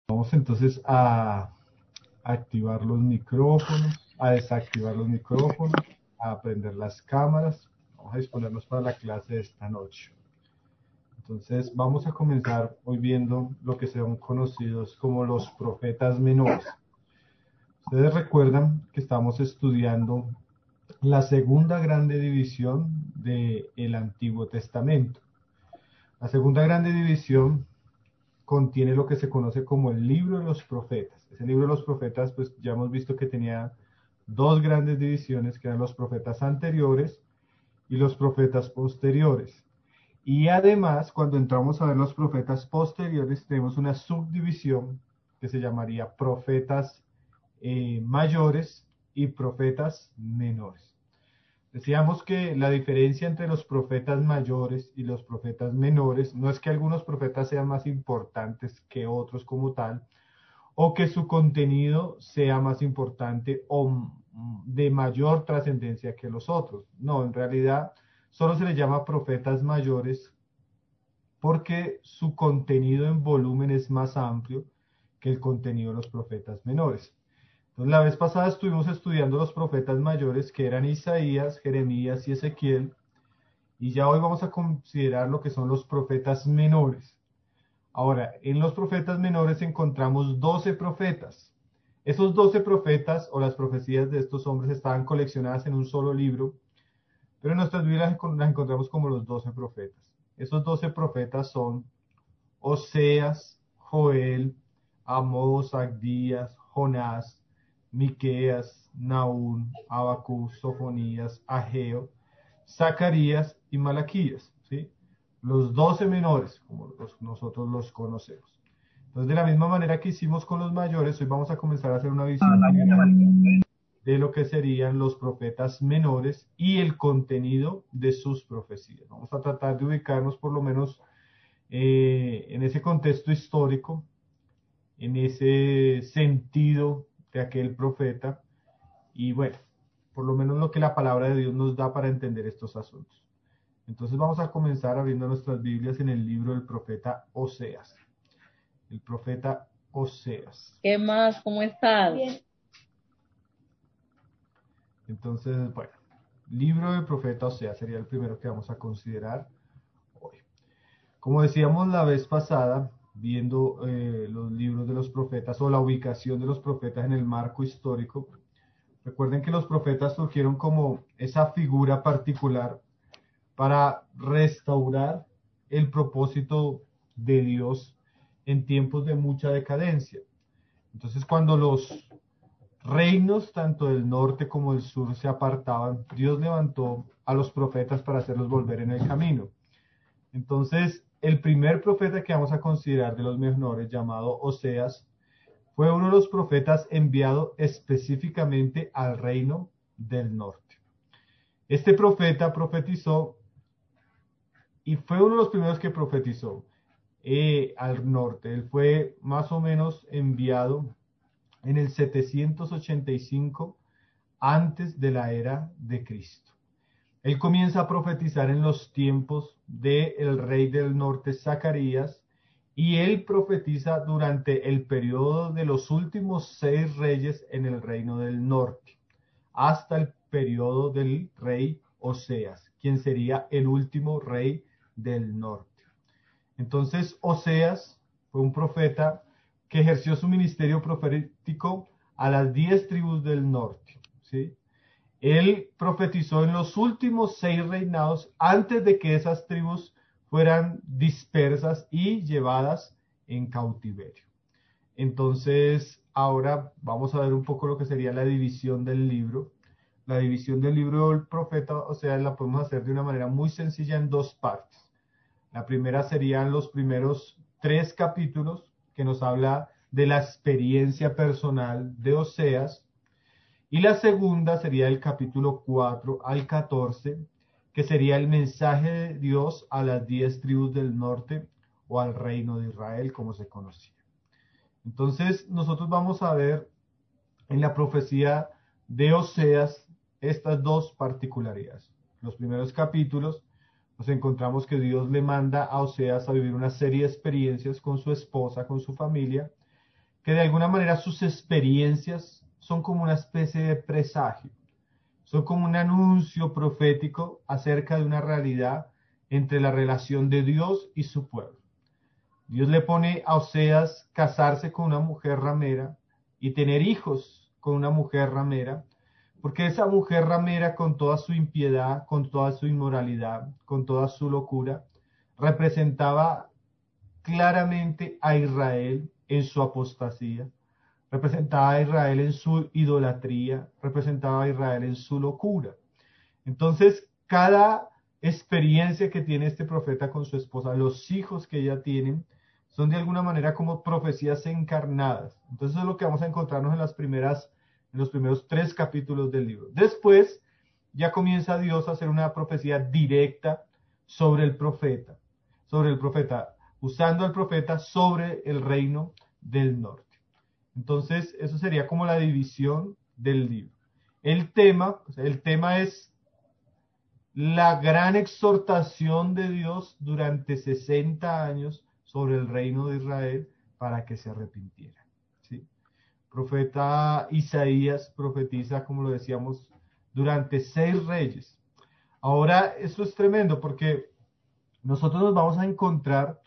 Vamos entonces a activar los micrófonos, a desactivar los micrófonos, a prender las cámaras. Vamos a disponernos para la clase de esta noche. Entonces vamos a comenzar hoy viendo lo que son conocidos como los profetas menores. Ustedes recuerdan que estamos estudiando la segunda grande división del Antiguo Testamento. La segunda grande división contiene lo que se conoce como el libro de los profetas. Ese libro de los profetas, pues ya hemos visto que tenía dos grandes divisiones, que eran los profetas anteriores y los profetas posteriores. Y además, cuando entramos a ver los profetas posteriores, tenemos una subdivisión que se llamaría profetas mayores y profetas menores. Decíamos que la diferencia entre los profetas mayores y los profetas menores no es que algunos profetas sean más importantes que otros como tal, o que su contenido sea más importante o de mayor trascendencia que los otros. No, en realidad solo se les llama profetas mayores porque su contenido en volumen es más amplio que el contenido de los profetas menores. Entonces, la vez pasada estuvimos estudiando los profetas mayores que eran Isaías, Jeremías y Ezequiel, y ya hoy vamos a considerar lo que son los profetas menores. Ahora, en los profetas menores encontramos 12 profetas. Esos 12 profetas o las profecías de estos hombres estaban coleccionadas en un solo libro, pero en nuestras Biblias las encontramos como los 12 profetas. Esos 12 profetas son Oseas, Joel, Amós, Agdías, Jonás, Miqueas, Nahum, Habacuc, Sofonías, Ageo, Zacarías y Malaquías, ¿sí? Los 12 menores, como nosotros los conocemos. Entonces, de la misma manera que hicimos con los mayores, hoy vamos a comenzar a hacer una visión general de lo que serían los profetas menores y el contenido de sus profecías. Vamos a tratar de ubicarnos por lo menos en ese contexto histórico, en ese sentido de aquel profeta, y bueno, por lo menos lo que la palabra de Dios nos da para entender estos asuntos. Entonces vamos a comenzar abriendo nuestras Biblias en el libro del profeta Oseas. El profeta Oseas. ¿Qué más? ¿Cómo estás? Bien. Entonces, bueno, libro del profeta Oseas sería el primero que vamos a considerar hoy. Como decíamos la vez pasada, viendo los libros de los profetas o la ubicación de los profetas en el marco histórico, recuerden que los profetas surgieron como esa figura particular para restaurar el propósito de Dios en tiempos de mucha decadencia. Entonces, cuando los reinos, tanto del norte como del sur, se apartaban, Dios levantó a los profetas para hacerlos volver en el camino. Entonces, el primer profeta que vamos a considerar de los menores, llamado Oseas, fue uno de los profetas enviado específicamente al reino del norte. Este profeta profetizó y fue uno de los primeros que profetizó al norte. Él fue más o menos enviado en el 785 antes de la era de Cristo. Él comienza a profetizar en los tiempos del rey del norte, Zacarías, y él profetiza durante el periodo de los últimos 6 reyes en el reino del norte, hasta el periodo del rey Oseas, quien sería el último rey del norte. Entonces, Oseas fue un profeta que ejerció su ministerio profético a las 10 tribus del norte, ¿sí? Él profetizó en los últimos 6 reinados antes de que esas tribus fueran dispersas y llevadas en cautiverio. Entonces, ahora vamos a ver un poco lo que sería la división del libro. La división del libro del profeta, o sea, la podemos hacer de una manera muy sencilla en 2 partes. La primera serían los primeros 3 capítulos que nos habla de la experiencia personal de Oseas. Y la segunda sería el capítulo 4 al 14, que sería el mensaje de Dios a las 10 tribus del norte o al reino de Israel, como se conocía. Entonces, nosotros vamos a ver en la profecía de Oseas estas 2 particularidades. Los primeros capítulos nos encontramos que Dios le manda a Oseas a vivir una serie de experiencias con su esposa, con su familia, que de alguna manera sus experiencias son como una especie de presagio, son como un anuncio profético acerca de una realidad entre la relación de Dios y su pueblo. Dios le pone a Oseas casarse con una mujer ramera y tener hijos con una mujer ramera, porque esa mujer ramera, con toda su impiedad, con toda su inmoralidad, con toda su locura, representaba claramente a Israel en su apostasía, representaba a Israel en su idolatría, representaba a Israel en su locura. Entonces, cada experiencia que tiene este profeta con su esposa, los hijos que ella tiene, son de alguna manera como profecías encarnadas. Entonces, eso es lo que vamos a encontrarnos en los primeros 3 capítulos del libro. Después, ya comienza Dios a hacer una profecía directa sobre el profeta, usando al profeta sobre el reino del norte. Entonces, eso sería como la división del libro. El tema es la gran exhortación de Dios durante 60 años sobre el reino de Israel para que se arrepintiera. ¿Sí? Profeta Isaías profetiza, como lo decíamos, durante 6 reyes. Ahora, esto es tremendo porque nosotros nos vamos a encontrar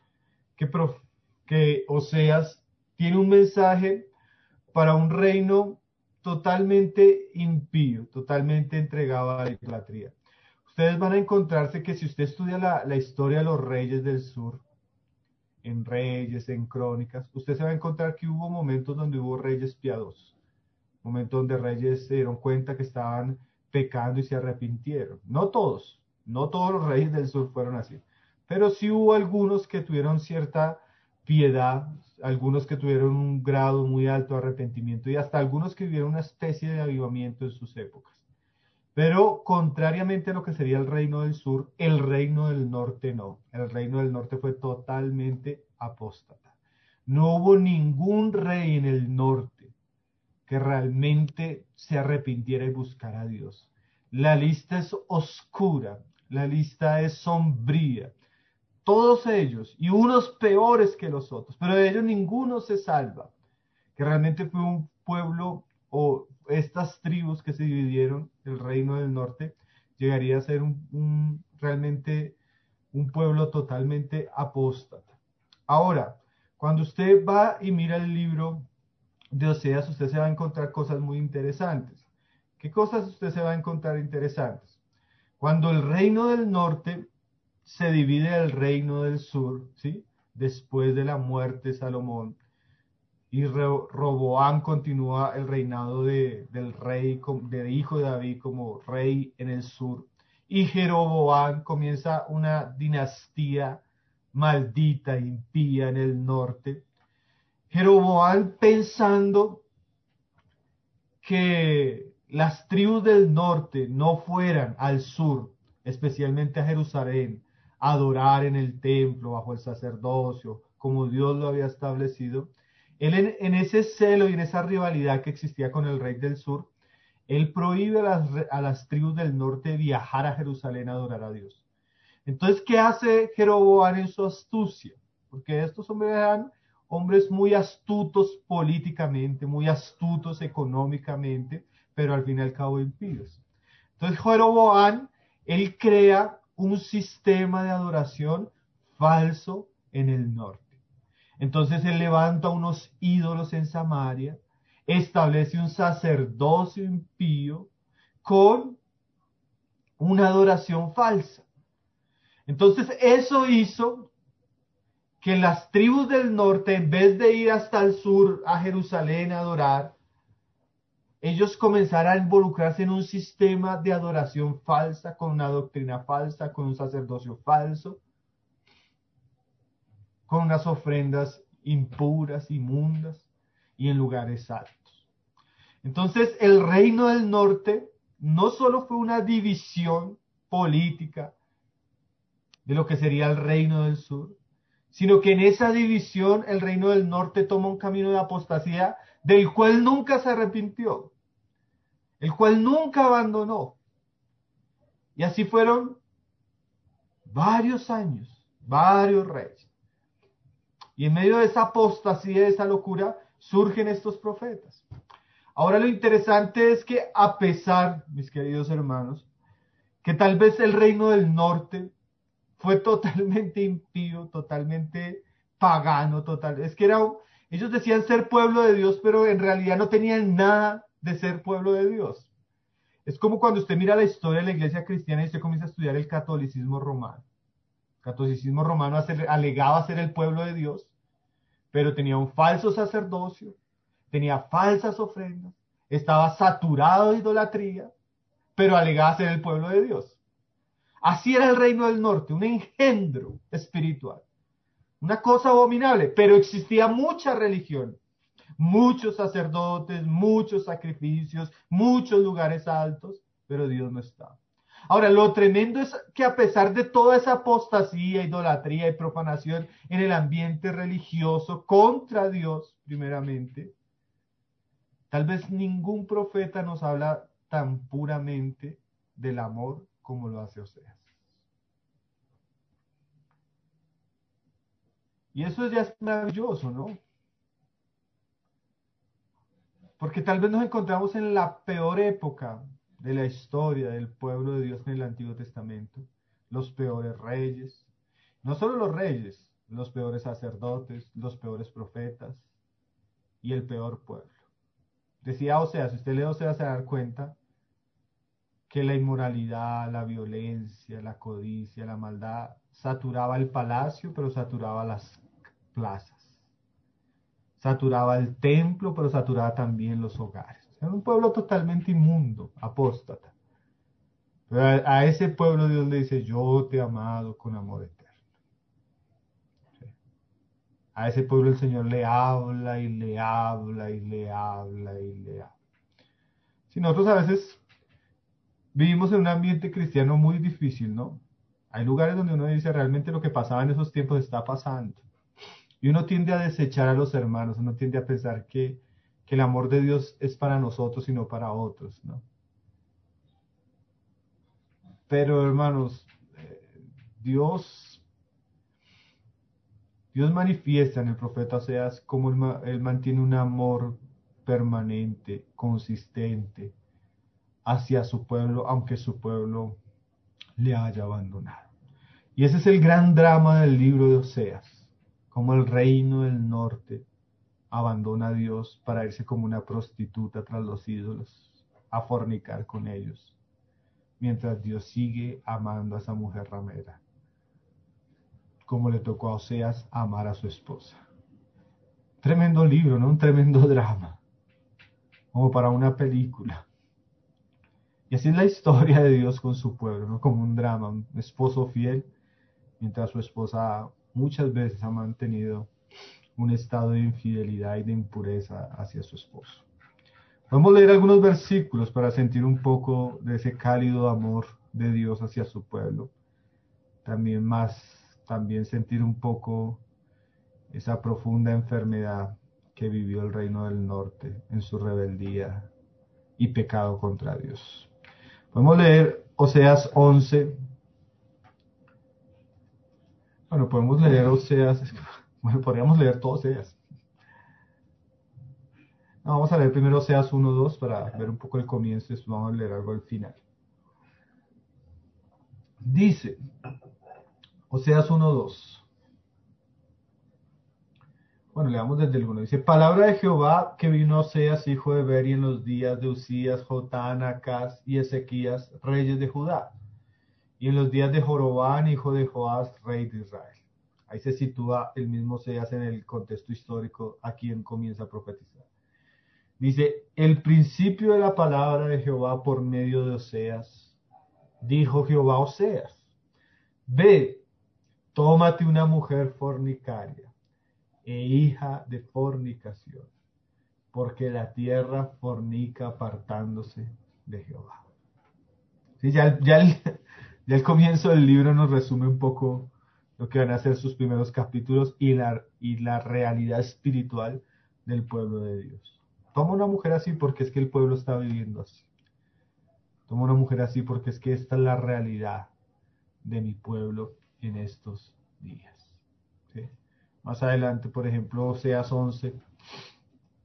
que Oseas tiene un mensaje para un reino totalmente impío, totalmente entregado a la idolatría. Ustedes van a encontrarse que si usted estudia la historia de los reyes del sur, en Reyes, en Crónicas, usted se va a encontrar que hubo momentos donde hubo reyes piadosos, momentos donde reyes se dieron cuenta que estaban pecando y se arrepintieron. No todos los reyes del sur fueron así, pero sí hubo algunos que tuvieron cierta piedad, algunos que tuvieron un grado muy alto de arrepentimiento y hasta algunos que vivieron una especie de avivamiento en sus épocas. Pero contrariamente a lo que sería el reino del sur, el reino del norte no. El reino del norte fue totalmente apóstata. No hubo ningún rey en el norte que realmente se arrepintiera y buscara a Dios. La lista es oscura, la lista es sombría. Todos ellos, y unos peores que los otros, pero de ellos ninguno se salva. Que realmente fue un pueblo o estas tribus que se dividieron, el reino del norte, llegaría a ser realmente un pueblo totalmente apóstata. Ahora, cuando usted va y mira el libro de Oseas, usted se va a encontrar cosas muy interesantes. ¿Qué cosas usted se va a encontrar interesantes? Cuando el reino del norte se divide del reino del sur, ¿sí? Después de la muerte de Salomón, y Roboam continúa el reinado del rey, del hijo de David como rey en el sur. Y Jeroboam comienza una dinastía maldita, impía en el norte. Jeroboam pensando que las tribus del norte no fueran al sur, especialmente a Jerusalén, a adorar en el templo bajo el sacerdocio, como Dios lo había establecido. Él en ese celo y en esa rivalidad que existía con el rey del sur, él prohíbe a las tribus del norte viajar a Jerusalén a adorar a Dios. Entonces, ¿qué hace Jeroboam en su astucia? Porque estos hombres eran hombres muy astutos políticamente, muy astutos económicamente, pero al fin y al cabo impíos. Entonces, Jeroboam, él crea un sistema de adoración falso en el norte. Entonces él levanta unos ídolos en Samaria, establece un sacerdocio impío con una adoración falsa. Entonces eso hizo que las tribus del norte, en vez de ir hasta el sur a Jerusalén a adorar, ellos comenzaran a involucrarse en un sistema de adoración falsa, con una doctrina falsa, con un sacerdocio falso, con unas ofrendas impuras, inmundas y en lugares altos. Entonces el reino del norte no solo fue una división política de lo que sería el reino del sur, sino que en esa división el reino del norte toma un camino de apostasía del cual nunca se arrepintió, el cual nunca abandonó. Y así fueron varios años, varios reyes. Y en medio de esa apostasía, de esa locura, surgen estos profetas. Ahora lo interesante es que a pesar, mis queridos hermanos, que tal vez el reino del norte fue totalmente impío, totalmente pagano, es que ellos decían ser pueblo de Dios, pero en realidad no tenían nada de ser pueblo de Dios. Es como cuando usted mira la historia de la iglesia cristiana y usted comienza a estudiar el catolicismo romano. El catolicismo romano alegaba ser el pueblo de Dios, pero tenía un falso sacerdocio, tenía falsas ofrendas, estaba saturado de idolatría, pero alegaba ser el pueblo de Dios. Así era el reino del norte, un engendro espiritual, una cosa abominable, pero existía mucha religión, muchos sacerdotes, muchos sacrificios, muchos lugares altos, pero Dios no estaba. Ahora, lo tremendo es que a pesar de toda esa apostasía, idolatría y profanación en el ambiente religioso contra Dios, primeramente, tal vez ningún profeta nos habla tan puramente del amor como lo hace Oseas. Y eso ya es maravilloso, ¿no? Porque tal vez nos encontramos en la peor época de la historia del pueblo de Dios en el Antiguo Testamento. Los peores reyes, no solo los reyes, los peores sacerdotes, los peores profetas y el peor pueblo. Decía Oseas, si usted lee Oseas se va a dar cuenta que la inmoralidad, la violencia, la codicia, la maldad saturaba el palacio, pero saturaba las plazas. Saturaba el templo, pero saturaba también los hogares. Era un pueblo totalmente inmundo, apóstata. Pero a ese pueblo Dios le dice, yo te he amado con amor eterno. ¿Sí? A ese pueblo el Señor le habla y le habla y le habla y le habla. Si nosotros a veces vivimos en un ambiente cristiano muy difícil, ¿no? Hay lugares donde uno dice realmente lo que pasaba en esos tiempos está pasando. Y uno tiende a desechar a los hermanos, uno tiende a pensar que el amor de Dios es para nosotros y no para otros, ¿no? Pero hermanos, Dios, Dios manifiesta en el profeta Oseas cómo él mantiene un amor permanente, consistente hacia su pueblo, aunque su pueblo le haya abandonado. Y ese es el gran drama del libro de Oseas, cómo el reino del norte abandona a Dios para irse como una prostituta tras los ídolos, a fornicar con ellos, mientras Dios sigue amando a esa mujer ramera, como le tocó a Oseas amar a su esposa. Tremendo libro, ¿no? Un tremendo drama, como para una película. Y así es la historia de Dios con su pueblo, ¿no? Como un drama, un esposo fiel, mientras su esposa muchas veces ha mantenido un estado de infidelidad y de impureza hacia su esposo. Vamos a leer algunos versículos para sentir un poco de ese cálido amor de Dios hacia su pueblo. También sentir un poco esa profunda enfermedad que vivió el reino del norte en su rebeldía y pecado contra Dios. Podemos leer Oseas 11. Bueno, podemos leer Oseas. Bueno, podríamos leer todo Oseas. No, vamos a leer primero Oseas 1:2 para ver un poco el comienzo y después vamos a leer algo al final. Dice, Oseas 1:2. Bueno, leamos desde el 1. Dice, palabra de Jehová que vino a Oseas, hijo de Beri, en los días de Usías, Jotán, Acaz y Ezequías, reyes de Judá, y en los días de Jorobán, hijo de Joás, rey de Israel. Ahí se sitúa el mismo Oseas en el contexto histórico a quien comienza a profetizar. Dice, el principio de la palabra de Jehová por medio de Oseas, dijo Jehová a Oseas, ve, tómate una mujer fornicaria e hija de fornicación, porque la tierra fornica apartándose de Jehová. Sí, ya el comienzo del libro nos resume un poco lo que van a ser sus primeros capítulos y la realidad espiritual del pueblo de Dios. Toma una mujer así porque es que el pueblo está viviendo así. Toma una mujer así porque es que esta es la realidad de mi pueblo en estos días. ¿Sí? Más adelante, por ejemplo, Oseas 11,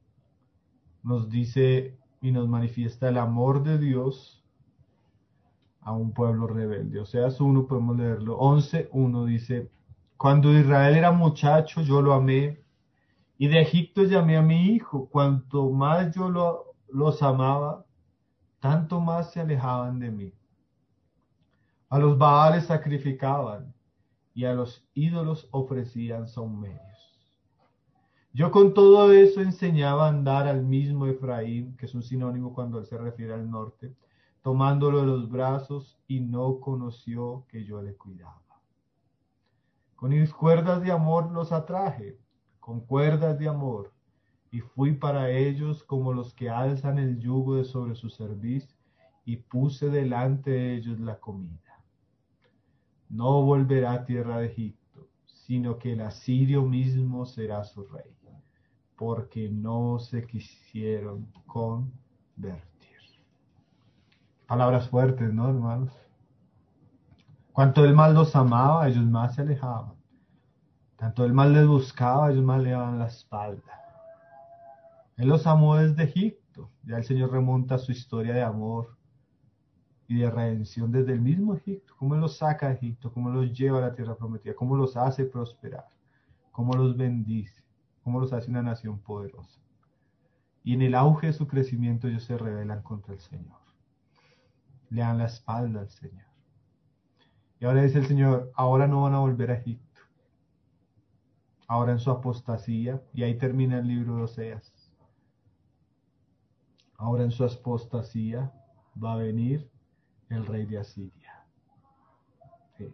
nos dice y nos manifiesta el amor de Dios a un pueblo rebelde. Oseas 1, podemos leerlo. 11:1 dice, cuando Israel era muchacho, yo lo amé, y de Egipto llamé a mi hijo. Cuanto más yo los amaba, tanto más se alejaban de mí. A los Baales sacrificaban, y a los ídolos ofrecían sahumerios. Yo con todo eso enseñaba a andar al mismo Efraín, que es un sinónimo cuando él se refiere al norte, tomándolo de los brazos, y no conoció que yo le cuidaba. Con mis cuerdas de amor los atraje, con cuerdas de amor, y fui para ellos como los que alzan el yugo de sobre su cerviz, y puse delante de ellos la comida. No volverá a tierra de Egipto, sino que el asirio mismo será su rey, porque no se quisieron convertir. Palabras fuertes, ¿no, hermanos? Cuanto el mal los amaba, ellos más se alejaban. Tanto el mal les buscaba, ellos más le daban la espalda. Él los amó desde Egipto. Ya el Señor remonta su historia de amor y de redención desde el mismo Egipto. Cómo Él los saca de Egipto, cómo los lleva a la tierra prometida, cómo los hace prosperar, cómo los bendice, cómo los hace una nación poderosa. Y en el auge de su crecimiento ellos se rebelan contra el Señor. Le dan la espalda al Señor. Y ahora dice el Señor, ahora no van a volver a Egipto. Ahora en su apostasía, y ahí termina el libro de Oseas. Ahora en su apostasía va a venir el rey de Asiria. ¿Sí?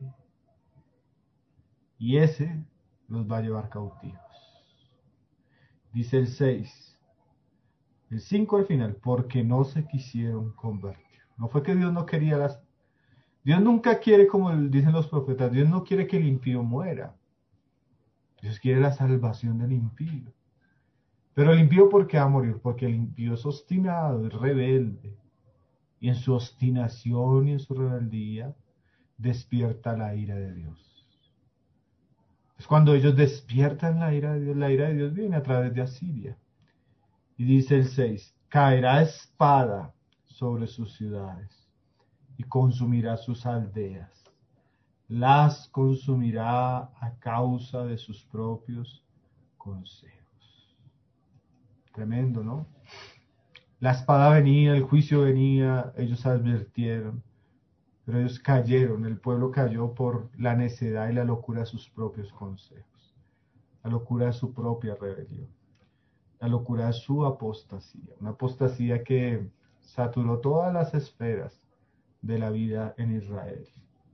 Y ese los va a llevar cautivos. Dice el 6, el 5 al final, porque no se quisieron convertir. No fue que Dios no quería Dios nunca quiere, como dicen los profetas, Dios no quiere que el impío muera. Dios quiere la salvación del impío. Pero el impío, ¿por qué va a morir? Porque el impío es obstinado, es rebelde. Y en su obstinación y en su rebeldía despierta la ira de Dios. Es cuando ellos despiertan la ira de Dios viene a través de Asiria. Y dice el 6, caerá espada sobre sus ciudades y consumirá sus aldeas. Las consumirá a causa de sus propios consejos. Tremendo, ¿no? La espada venía, el juicio venía, ellos advirtieron, pero ellos cayeron, el pueblo cayó por la necedad y la locura de sus propios consejos, la locura de su propia rebelión, la locura de su apostasía, una apostasía que saturó todas las esferas de la vida en Israel.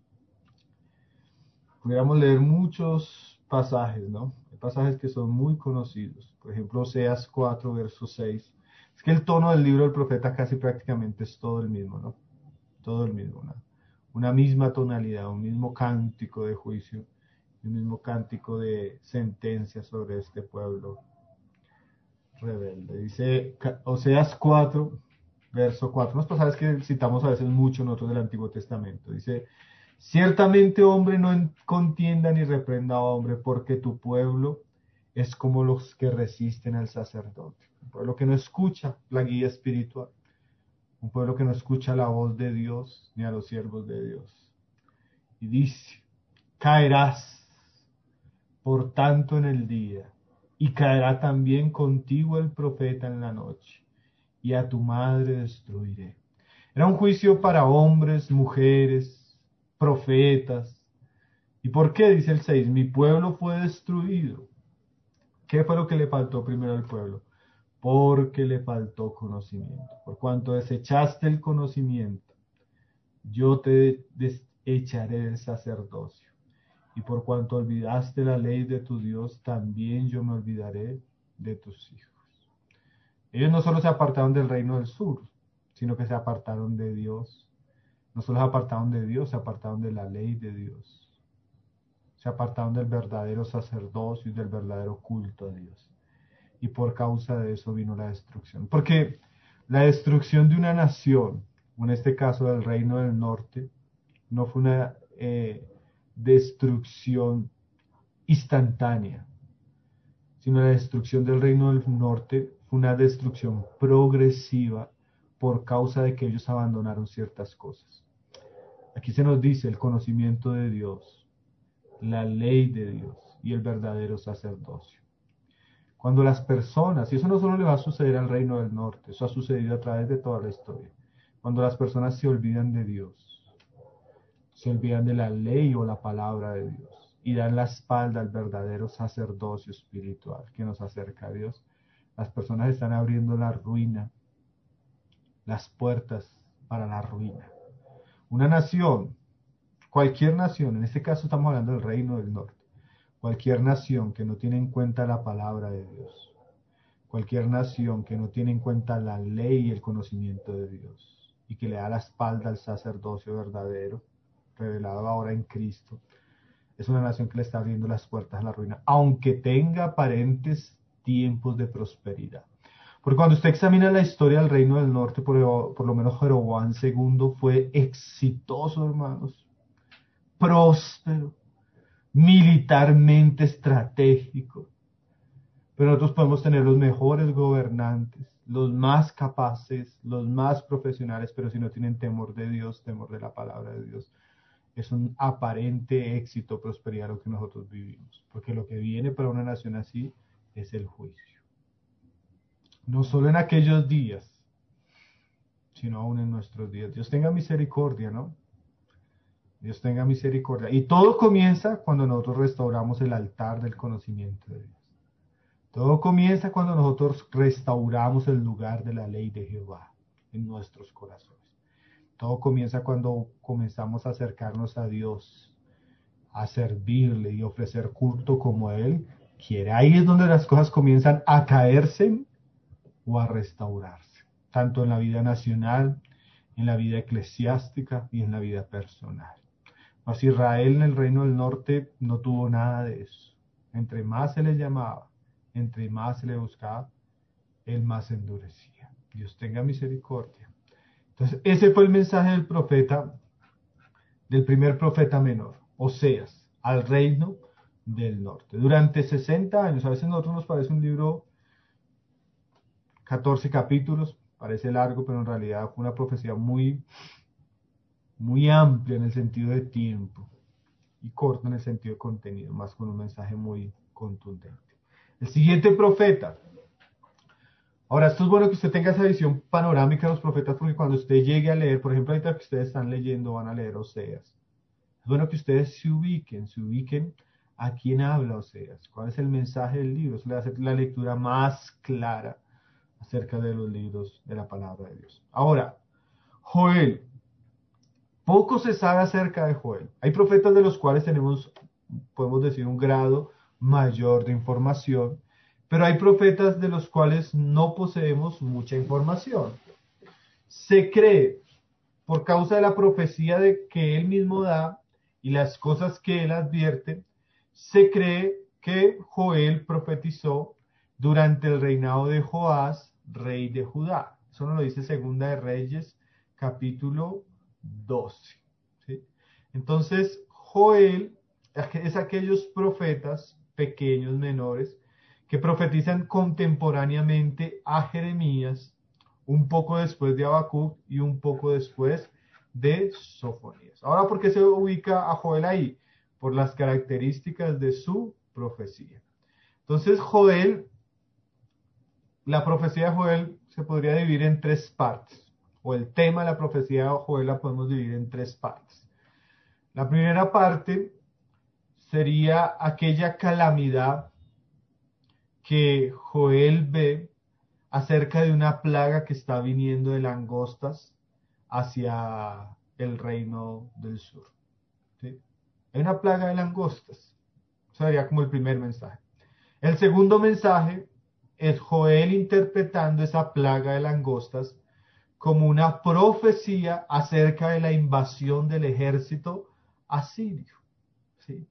Pudiéramos leer muchos pasajes, ¿no? Hay pasajes que son muy conocidos, por ejemplo, Oseas 4, verso 6. Es que el tono del libro del profeta casi prácticamente es todo el mismo, ¿no? Todo el mismo, una misma tonalidad, un mismo cántico de juicio, un mismo cántico de sentencia sobre este pueblo rebelde. Dice Oseas 4, verso 4, unos pasajes que citamos a veces mucho nosotros del Antiguo Testamento. Dice, ciertamente hombre no contienda ni reprenda a hombre, porque tu pueblo es como los que resisten al sacerdote. Un pueblo que no escucha la guía espiritual. Un pueblo que no escucha la voz de Dios ni a los siervos de Dios. Y dice, caerás por tanto en el día, y caerá también contigo el profeta en la noche, y a tu madre destruiré. Era un juicio para hombres, mujeres, profetas. ¿Y por qué? Dice el 6, mi pueblo fue destruido. ¿Qué fue lo que le faltó primero al pueblo? Porque le faltó conocimiento. Por cuanto desechaste el conocimiento, yo te desecharé del sacerdocio. Y por cuanto olvidaste la ley de tu Dios, también yo me olvidaré de tus hijos. Ellos no solo se apartaron del reino del sur, sino que se apartaron de Dios. No solo se apartaron de Dios, se apartaron de la ley de Dios. Se apartaron del verdadero sacerdocio y del verdadero culto a Dios. Y por causa de eso vino la destrucción. Porque la destrucción de una nación, en este caso del reino del norte, no fue una destrucción instantánea, sino la destrucción del reino del norte fue una destrucción progresiva por causa de que ellos abandonaron ciertas cosas. Aquí se nos dice el conocimiento de Dios, la ley de Dios y el verdadero sacerdocio. Cuando las personas, y eso no solo le va a suceder al reino del norte, eso ha sucedido a través de toda la historia, cuando las personas se olvidan de Dios, se olvidan de la ley o la palabra de Dios y dan la espalda al verdadero sacerdocio espiritual que nos acerca a Dios, las personas están abriendo la ruina, las puertas para la ruina. Una nación, cualquier nación, en este caso estamos hablando del reino del norte, cualquier nación que no tiene en cuenta la palabra de Dios, cualquier nación que no tiene en cuenta la ley y el conocimiento de Dios y que le da la espalda al sacerdocio verdadero, revelado ahora en Cristo, es una nación que le está abriendo las puertas a la ruina, aunque tenga aparentes tiempos de prosperidad. Porque cuando usted examina la historia del reino del norte, por lo menos Jeroboam II fue exitoso, hermanos, próspero, militarmente estratégico. Pero nosotros podemos tener los mejores gobernantes, los más capaces, los más profesionales, pero si no tienen temor de Dios, temor de la palabra de Dios, es un aparente éxito, prosperidad lo que nosotros vivimos. Porque lo que viene para una nación así es el juicio. No solo en aquellos días, sino aún en nuestros días. Dios tenga misericordia, ¿no? Dios tenga misericordia. Y todo comienza cuando nosotros restauramos el altar del conocimiento de Dios. Todo comienza cuando nosotros restauramos el lugar de la ley de Jehová en nuestros corazones. Todo comienza cuando comenzamos a acercarnos a Dios, a servirle y ofrecer culto como Él quiere. Ahí es donde las cosas comienzan a caerse o a restaurarse, tanto en la vida nacional, en la vida eclesiástica y en la vida personal. Mas Israel en el reino del norte no tuvo nada de eso. Entre más se le llamaba, entre más se le buscaba, él más se endurecía. Dios tenga misericordia. Entonces, ese fue el mensaje del profeta, del primer profeta menor, Oseas, al reino del norte. Durante 60 años, a veces a nosotros nos parece un libro, 14 capítulos, parece largo, pero en realidad fue una profecía muy, muy amplia en el sentido de tiempo y corta en el sentido de contenido, más con un mensaje muy contundente. El siguiente profeta. Ahora, esto es bueno que usted tenga esa visión panorámica de los profetas, porque cuando usted llegue a leer, por ejemplo, ahorita que ustedes están leyendo, van a leer Oseas. Es bueno que ustedes se ubiquen a quién habla Oseas, cuál es el mensaje del libro. Eso le hace la lectura más clara acerca de los libros de la palabra de Dios. Ahora, Joel. Poco se sabe acerca de Joel. Hay profetas de los cuales podemos decir, un grado mayor de información, pero hay profetas de los cuales no poseemos mucha información. Se cree, por causa de la profecía que él mismo da y las cosas que él advierte, se cree que Joel profetizó durante el reinado de Joás, rey de Judá. Eso nos lo dice Segunda de Reyes, capítulo 12. ¿Sí? Entonces, Joel es aquellos profetas pequeños, menores, que profetizan contemporáneamente a Jeremías, un poco después de Habacuc y un poco después de Sofonías. Ahora, ¿por qué se ubica a Joel ahí? Por las características de su profecía. Entonces, Joel, la profecía de Joel se podría dividir en tres partes, o el tema de la profecía de Joel la podemos dividir en tres partes. La primera parte sería aquella calamidad que Joel ve acerca de una plaga que está viniendo de langostas hacia el reino del sur. ¿Sí? Hay una plaga de langostas. Eso sería como el primer mensaje. El segundo mensaje es Joel interpretando esa plaga de langostas como una profecía acerca de la invasión del ejército asirio. ¿Sí?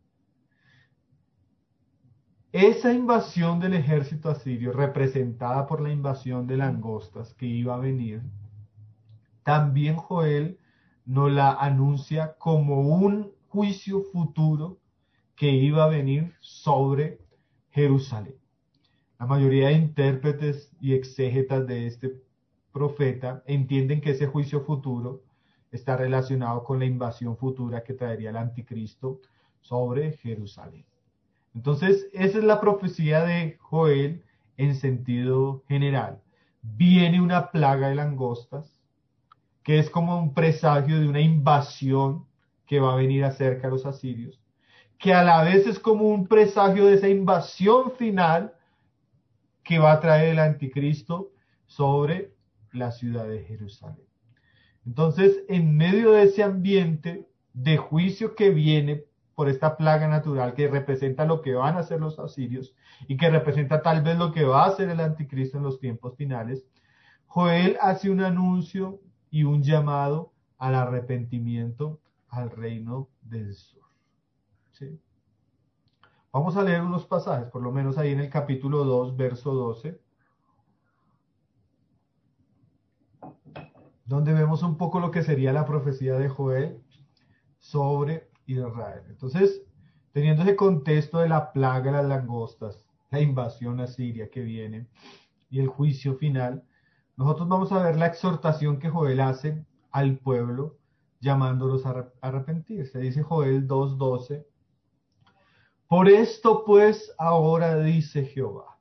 Esa invasión del ejército asirio, representada por la invasión de langostas que iba a venir, también Joel nos la anuncia como un juicio futuro que iba a venir sobre Jerusalén. La mayoría de intérpretes y exégetas de este profeta entienden que ese juicio futuro está relacionado con la invasión futura que traería el anticristo sobre Jerusalén. Entonces, esa es la profecía de Joel en sentido general. Viene una plaga de langostas, que es como un presagio de una invasión que va a venir acerca de los asirios, que a la vez es como un presagio de esa invasión final que va a traer el anticristo sobre la ciudad de Jerusalén. Entonces, en medio de ese ambiente de juicio que viene por esta plaga natural que representa lo que van a hacer los asirios y que representa tal vez lo que va a hacer el anticristo en los tiempos finales, Joel hace un anuncio y un llamado al arrepentimiento al reino del sur. ¿Sí? Vamos a leer unos pasajes, por lo menos ahí en el capítulo 2, verso 12, donde vemos un poco lo que sería la profecía de Joel sobre Israel. Entonces, teniendo ese contexto de la plaga de las langostas, la invasión asiria que viene y el juicio final, nosotros vamos a ver la exhortación que Joel hace al pueblo llamándolos a arrepentirse. Dice Joel 2:12, por esto pues ahora dice Jehová,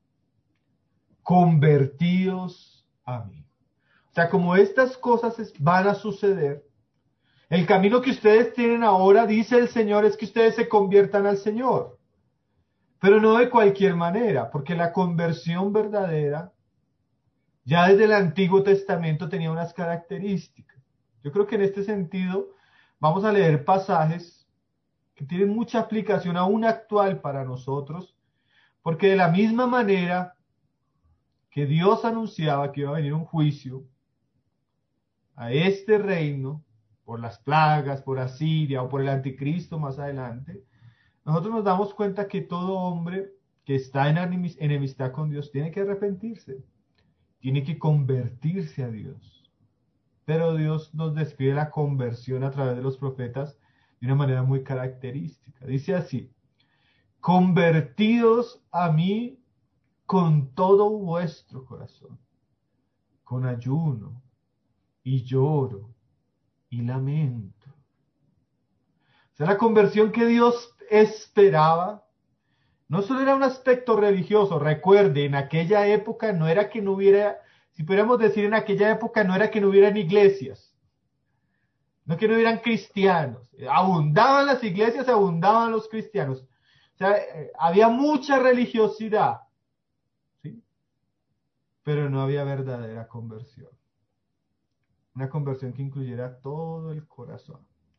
convertíos a mí. O sea, como estas cosas van a suceder, el camino que ustedes tienen ahora, dice el Señor, es que ustedes se conviertan al Señor. Pero no de cualquier manera, porque la conversión verdadera, ya desde el Antiguo Testamento, tenía unas características. Yo creo que en este sentido vamos a leer pasajes que tienen mucha aplicación aún actual para nosotros, porque de la misma manera que Dios anunciaba que iba a venir un juicio a este reino, por las plagas, por Asiria o por el anticristo más adelante, nosotros nos damos cuenta que todo hombre que está en enemistad con Dios tiene que arrepentirse, tiene que convertirse a Dios. Pero Dios nos describe la conversión a través de los profetas de una manera muy característica. Dice así, convertidos a mí con todo vuestro corazón, con ayuno y lloro y lamento. O sea, la conversión que Dios esperaba no solo era un aspecto religioso. Recuerde, en aquella época no era que no hubiera, si pudiéramos decir en aquella época, no era que no hubieran iglesias, no que no hubieran cristianos. Abundaban las iglesias, abundaban los cristianos. O sea, había mucha religiosidad, ¿sí? Pero no había verdadera conversión. Una conversión que incluyera todo el corazón.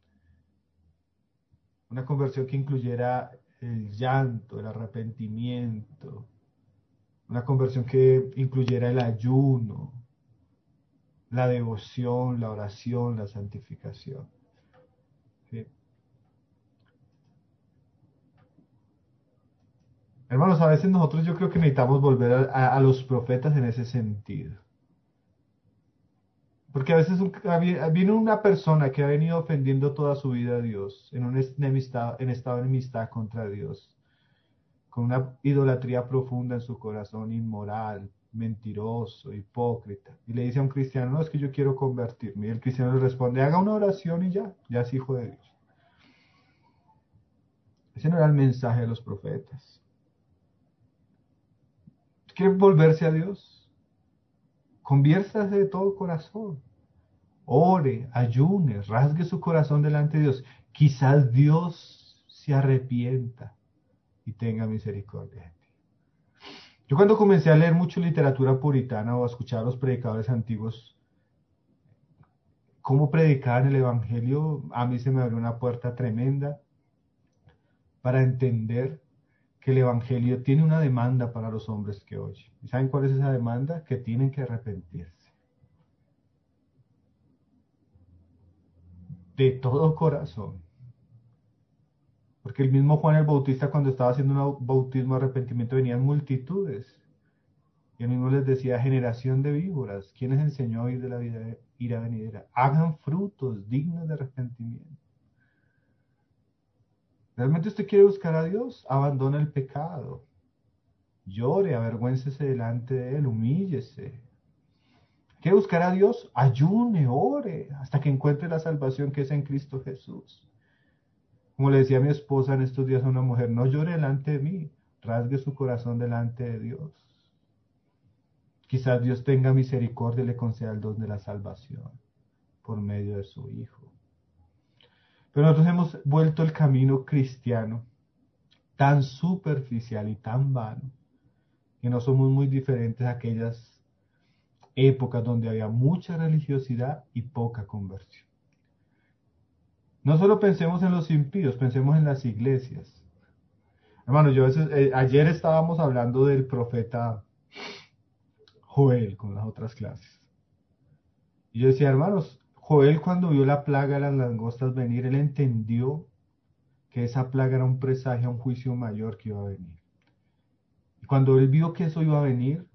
Una conversión que incluyera el llanto, el arrepentimiento. Una conversión que incluyera el ayuno, la devoción, la oración, la santificación. ¿Sí? Hermanos, a veces nosotros yo creo que necesitamos volver a los profetas en ese sentido. Porque a veces viene una persona que ha venido ofendiendo toda su vida a Dios, en estado de enemistad contra Dios, con una idolatría profunda en su corazón, inmoral, mentiroso, hipócrita. Y le dice a un cristiano, no, es que yo quiero convertirme. Y el cristiano le responde, haga una oración y ya es hijo de Dios. Ese no era el mensaje de los profetas. ¿Quiere volverse a Dios? Conviértase de todo corazón. Ore, ayune, rasgue su corazón delante de Dios. Quizás Dios se arrepienta y tenga misericordia de ti. Yo cuando comencé a leer mucho literatura puritana o a escuchar a los predicadores antiguos, cómo predicaban el Evangelio, a mí se me abrió una puerta tremenda para entender que el Evangelio tiene una demanda para los hombres que oyen. ¿Y saben cuál es esa demanda? Que tienen que arrepentirse. De todo corazón. Porque el mismo Juan el Bautista cuando estaba haciendo un bautismo de arrepentimiento venían multitudes. Y él mismo les decía, generación de víboras, ¿quién les enseñó a oír de la vida, ira venidera? Hagan frutos dignos de arrepentimiento. ¿Realmente usted quiere buscar a Dios? Abandona el pecado. Llore, avergüéncese delante de Él, humíllese. ¿Quiere buscar a Dios? Ayune, ore, hasta que encuentre la salvación que es en Cristo Jesús. Como le decía a mi esposa en estos días a una mujer, no llore delante de mí, rasgue su corazón delante de Dios. Quizás Dios tenga misericordia y le conceda el don de la salvación por medio de su Hijo. Pero nosotros hemos vuelto el camino cristiano tan superficial y tan vano que no somos muy diferentes a aquellas épocas donde había mucha religiosidad y poca conversión. No solo pensemos en los impíos, pensemos en las iglesias. Hermano, ayer estábamos hablando del profeta Joel con las otras clases. Y yo decía, hermanos, Joel cuando vio la plaga de las langostas venir, él entendió que esa plaga era un presagio a un juicio mayor que iba a venir. Y cuando él vio que eso iba a venir,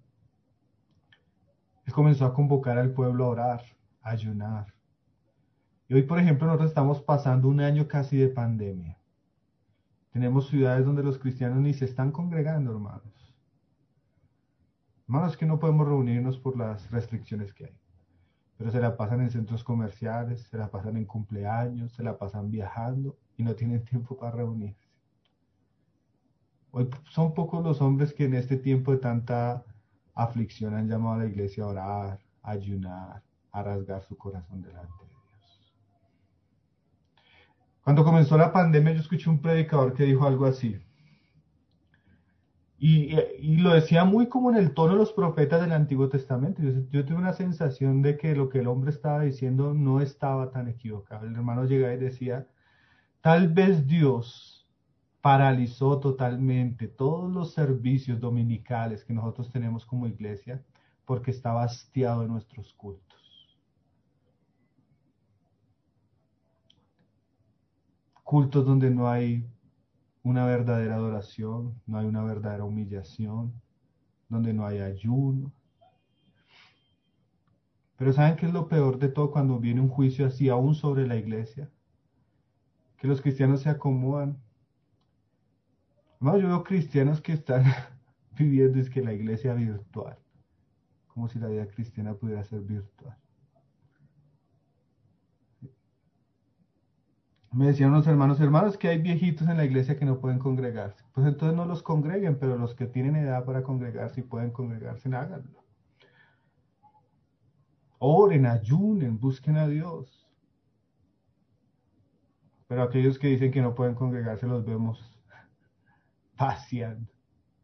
él comenzó a convocar al pueblo a orar, a ayunar. Y hoy, por ejemplo, nosotros estamos pasando un año casi de pandemia. Tenemos ciudades donde los cristianos ni se están congregando, hermanos. Hermanos, que no podemos reunirnos por las restricciones que hay. Pero se la pasan en centros comerciales, se la pasan en cumpleaños, se la pasan viajando y no tienen tiempo para reunirse. Hoy son pocos los hombres que en este tiempo de tanta aflicción han llamado a la iglesia a orar, a ayunar, a rasgar su corazón delante de Dios. Cuando comenzó la pandemia, yo escuché un predicador que dijo algo así. Y lo decía muy como en el tono de los profetas del Antiguo Testamento. Yo tuve una sensación de que lo que el hombre estaba diciendo no estaba tan equivocado. El hermano llegaba y decía, tal vez Dios paralizó totalmente todos los servicios dominicales que nosotros tenemos como iglesia porque estaba hastiado de nuestros cultos. Cultos donde no hay una verdadera adoración, no hay una verdadera humillación, donde no hay ayuno. Pero ¿saben qué es lo peor de todo cuando viene un juicio así aún sobre la iglesia? Que los cristianos se acomodan. No, yo veo cristianos que están viviendo es que la iglesia virtual, como si la vida cristiana pudiera ser virtual. Me decían unos hermanos, que hay viejitos en la iglesia que no pueden congregarse. Pues entonces no los congreguen, pero los que tienen edad para congregarse y pueden congregarse, háganlo. Oren, ayunen, busquen a Dios. Pero aquellos que dicen que no pueden congregarse los vemos paseando,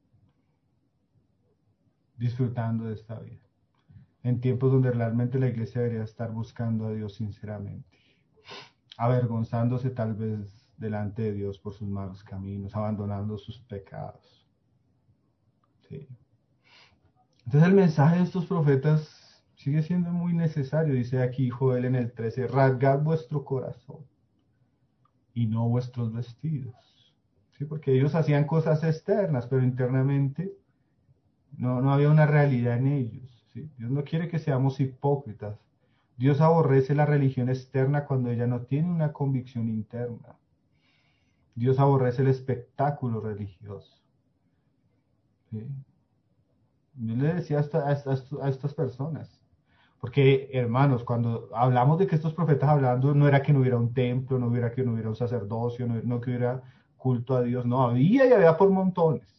disfrutando de esta vida. En tiempos donde realmente la iglesia debería estar buscando a Dios sinceramente, avergonzándose tal vez delante de Dios por sus malos caminos, abandonando sus pecados. Sí. Entonces el mensaje de estos profetas sigue siendo muy necesario. Dice aquí Joel en el 13, rasgad vuestro corazón y no vuestros vestidos. ¿Sí? Porque ellos hacían cosas externas, pero internamente no había una realidad en ellos. ¿Sí? Dios no quiere que seamos hipócritas. Dios aborrece la religión externa cuando ella no tiene una convicción interna. Dios aborrece el espectáculo religioso. ¿Sí? Yo le decía a estas personas, porque hermanos, cuando hablamos de que estos profetas hablando, no era que no hubiera un templo, no hubiera que no hubiera un sacerdocio, no que hubiera culto a Dios, no, había y había por montones.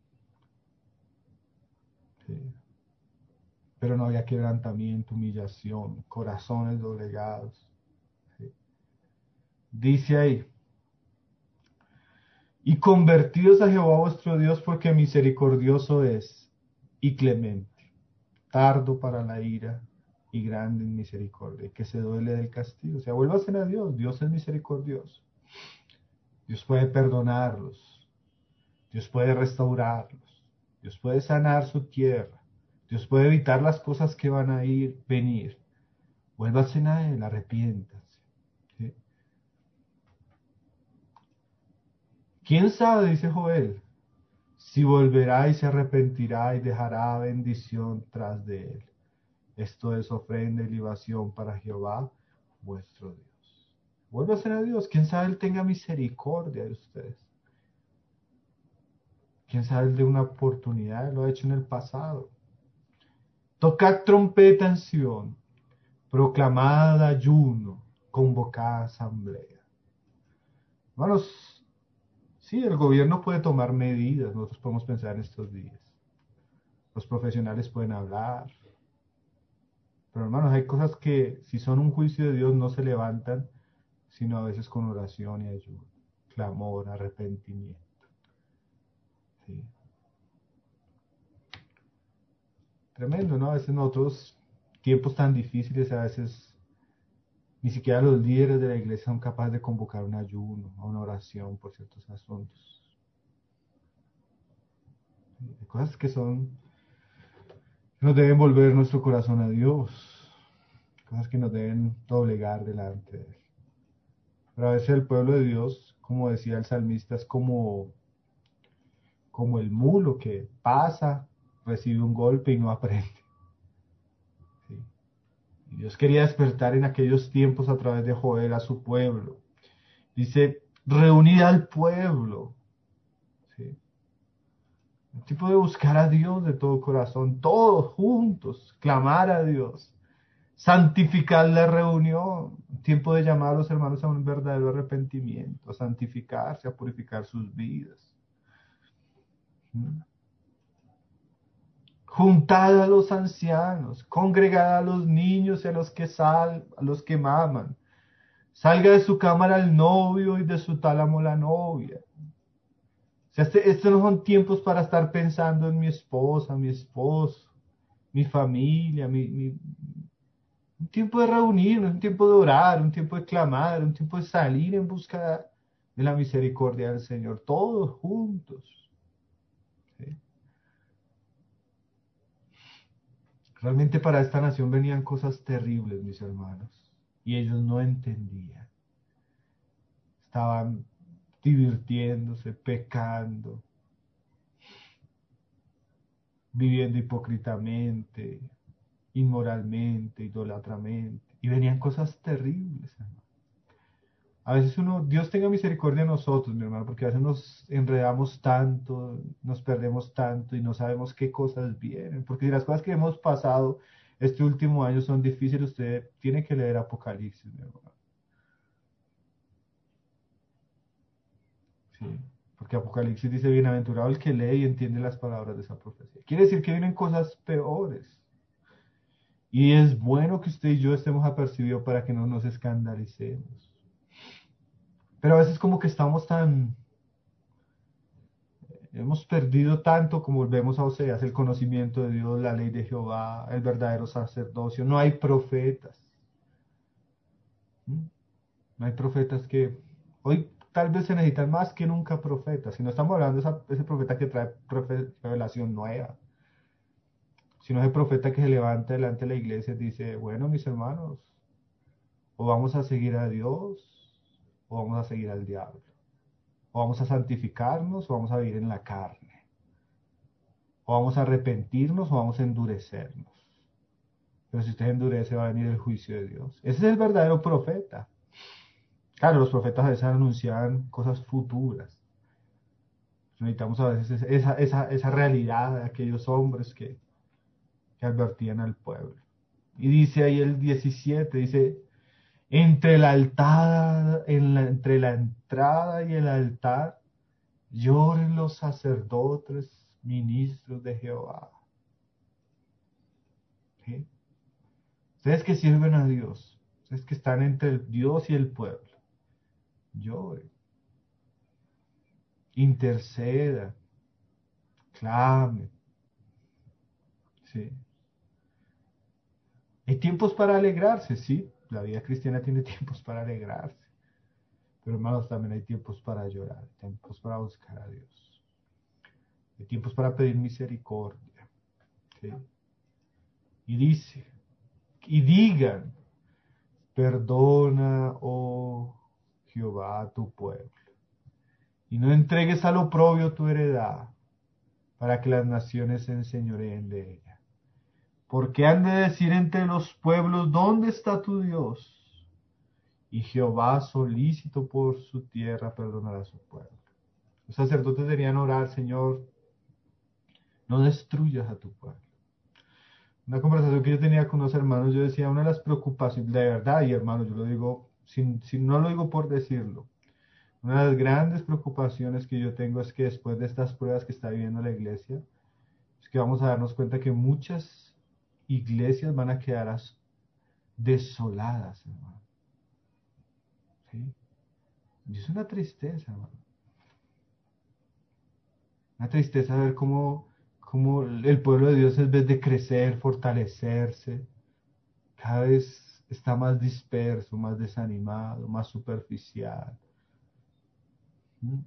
¿Sí? Pero no había quebrantamiento, humillación, corazones doblegados. ¿Sí? Dice ahí, y convertidos a Jehová vuestro Dios porque misericordioso es y clemente, tardo para la ira y grande en misericordia, que se duele del castigo. O sea, vuélvanse a Dios, Dios es misericordioso. Dios puede perdonarlos, Dios puede restaurarlos, Dios puede sanar su tierra, Dios puede evitar las cosas que van a venir. Vuélvanse a Él, arrepiéntanse. ¿Sí? ¿Quién sabe, dice Joel, si volverá y se arrepentirá y dejará bendición tras de él? Esto es ofrenda y libación para Jehová, vuestro Dios. Vuélvanse a Dios, quién sabe Él tenga misericordia de ustedes. quién sabe de una oportunidad, lo ha hecho en el pasado. Tocad trompeta en Sión, proclamad ayuno, convocad asamblea. Hermanos, sí, el gobierno puede tomar medidas, nosotros podemos pensar en estos días. Los profesionales pueden hablar. Pero hermanos, hay cosas que si son un juicio de Dios no se levantan, sino a veces con oración y ayuno, clamor, arrepentimiento. ¿Sí? Tremendo, ¿no? A veces nosotros, tiempos tan difíciles, a veces ni siquiera los líderes de la iglesia son capaces de convocar un ayuno, a una oración por ciertos asuntos. ¿Sí? Hay cosas que nos deben volver nuestro corazón a Dios, cosas que nos deben doblegar delante de Él. Pero a veces el pueblo de Dios, como decía el salmista, es como el mulo que pasa, recibe un golpe y no aprende. ¿Sí? Y Dios quería despertar en aquellos tiempos a través de Joel a su pueblo. Dice, reunid al pueblo. ¿Sí? El tipo de buscar a Dios de todo corazón, todos juntos, clamar a Dios, santificar la reunión, tiempo de llamar a los hermanos a un verdadero arrepentimiento, a santificarse, a purificar sus vidas. ¿Mm? Juntad a los ancianos, congregad a los niños y a los que maman. Salga de su cámara el novio y de su tálamo la novia. O sea, estos no son tiempos para estar pensando en mi esposa, mi esposo, mi familia, un tiempo de reunirnos, un tiempo de orar, un tiempo de clamar, un tiempo de salir en busca de la misericordia del Señor, todos juntos. ¿Sí? Realmente para esta nación venían cosas terribles, mis hermanos, y ellos no entendían. Estaban divirtiéndose, pecando, viviendo hipócritamente, inmoralmente, idolatramente, y venían cosas terribles, hermano. A veces Dios tenga misericordia de nosotros, mi hermano, porque a veces nos enredamos tanto, nos perdemos tanto y no sabemos qué cosas vienen. Porque si las cosas que hemos pasado este último año son difíciles, usted tiene que leer Apocalipsis, mi hermano. Sí, porque Apocalipsis dice, bienaventurado el que lee y entiende las palabras de esa profecía. Quiere decir que vienen cosas peores. Y es bueno que usted y yo estemos apercibidos para que no nos escandalicemos. Pero a veces como que hemos perdido tanto como volvemos a Oseas, el conocimiento de Dios, la ley de Jehová, el verdadero sacerdocio. No hay profetas. ¿Mm? No hay profetas que hoy tal vez se necesitan más que nunca profetas. Si no estamos hablando de ese profeta que trae revelación nueva, sino ese profeta que se levanta delante de la iglesia y dice, bueno, mis hermanos, o vamos a seguir a Dios o vamos a seguir al diablo. O vamos a santificarnos o vamos a vivir en la carne. O vamos a arrepentirnos o vamos a endurecernos. Pero si usted endurece va a venir el juicio de Dios. Ese es el verdadero profeta. Claro, los profetas a veces anunciaban cosas futuras. Necesitamos a veces esa realidad de aquellos hombres que advertían al pueblo. Y dice ahí el 17, dice, entre la entrada y el altar, lloren los sacerdotes, ministros de Jehová. ¿Sí? Ustedes que sirven a Dios, ustedes que están entre el Dios y el pueblo, lloren, intercedan, clamen. ¿Sí? Hay tiempos para alegrarse, sí. La vida cristiana tiene tiempos para alegrarse. Pero hermanos, también hay tiempos para llorar, tiempos para buscar a Dios. Hay tiempos para pedir misericordia. ¿Sí? Y dice, y digan, perdona, oh Jehová, a tu pueblo, y no entregues al oprobio tu heredad, para que las naciones se enseñoreen de ella. Porque han de decir entre los pueblos, ¿dónde está tu Dios? Y Jehová, solícito por su tierra, perdonará a su pueblo. Los sacerdotes deberían orar, Señor, No destruyas a tu pueblo. Una conversación que yo tenía con unos hermanos, yo decía, una de las preocupaciones, de verdad, y hermanos, yo lo digo, no lo digo por decirlo, una de las grandes preocupaciones que yo tengo es que después de estas pruebas que está viviendo la iglesia, es que vamos a darnos cuenta que muchas iglesias van a quedar desoladas, hermano. ¿Sí? Y es una tristeza, hermano. Una tristeza ver cómo el pueblo de Dios, en vez de crecer, fortalecerse, cada vez está más disperso, más desanimado, más superficial. ¿Mm?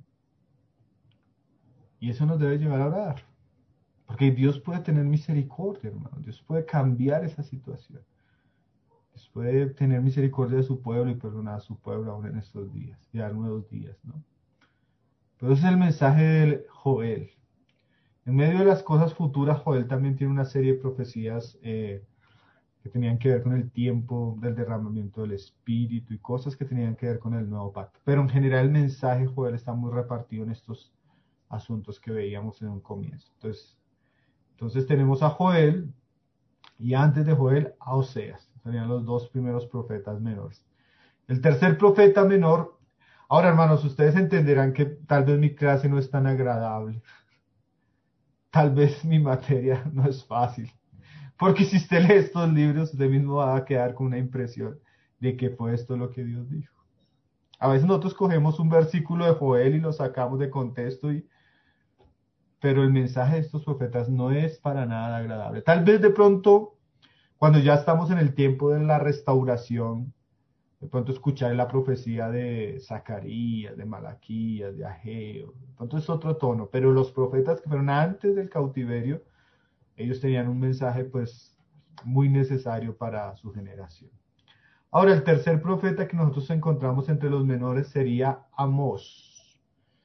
Y eso nos debe llevar a orar. Porque Dios puede tener misericordia, hermano. Dios puede cambiar esa situación. Dios puede tener misericordia de su pueblo y perdonar a su pueblo aún en estos días, y dar nuevos días, ¿no? Pero ese es el mensaje de Joel. En medio de las cosas futuras, Joel también tiene una serie de profecías que tenían que ver con el tiempo del derramamiento del Espíritu y cosas que tenían que ver con el nuevo pacto. Pero en general el mensaje de Joel está muy repartido en estos asuntos que veíamos en un comienzo. Entonces tenemos a Joel y antes de Joel a Oseas. Serían los dos primeros profetas menores. El tercer profeta menor. Ahora, hermanos, ustedes entenderán que tal vez mi clase no es tan agradable. Tal vez mi materia no es fácil. Porque si usted lee estos libros, usted mismo va a quedar con una impresión de que fue esto lo que Dios dijo. A veces nosotros cogemos un versículo de Joel y lo sacamos de contexto, pero el mensaje de estos profetas no es para nada agradable. Tal vez de pronto, cuando ya estamos en el tiempo de la restauración, de pronto escuchar la profecía de Zacarías, de Malaquías, de Ageo, de pronto es otro tono, pero los profetas que fueron antes del cautiverio, ellos tenían un mensaje pues muy necesario para su generación. Ahora, el tercer profeta que nosotros encontramos entre los menores sería Amós.